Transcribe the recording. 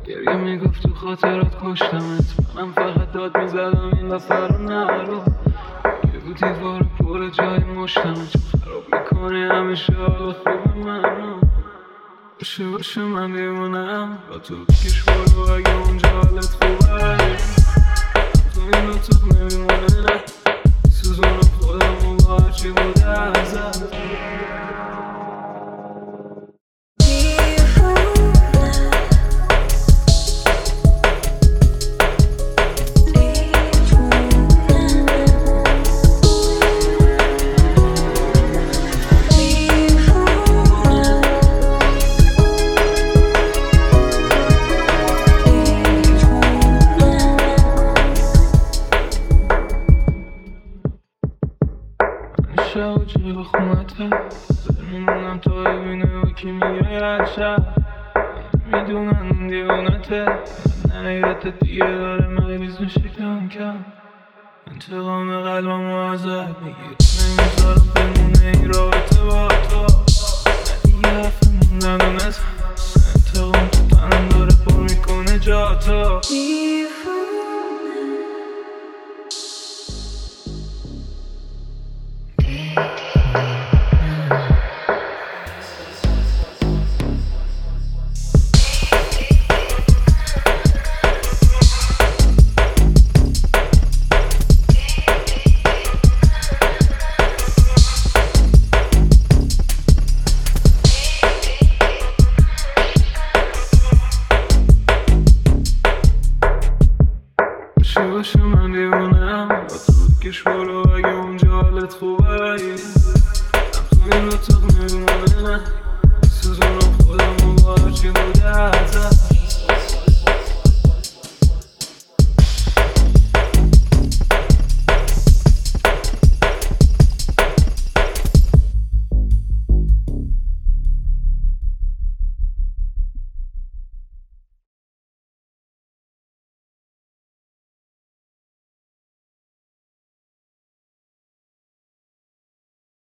گریه میگفت تو خاطرات کشتمت، منم فقط داد میزدم این دفعه رو نرو. بگو دیوار پر جای مشتمه، چون خراب میکنه همیشه حال خوب منو. باشه من دیوونم با تو بکش برو اگه اونجا حالت خوبه. تو این اتاق نمیمونه سوزونم خودم و با هرچی بوده ازت. شب جای به خونته بمونم تا ببینه و کی میگه هر شب. میدونن اون دیوانته نهیت دیگه داره مریض میشه کم کم. انتقام قلبم و ازت میگیر نمیذارم بمونه این رابطه با تو. دیگه حرف موندن و نزن انتقام تو تنم داره پر میکنه جا تو.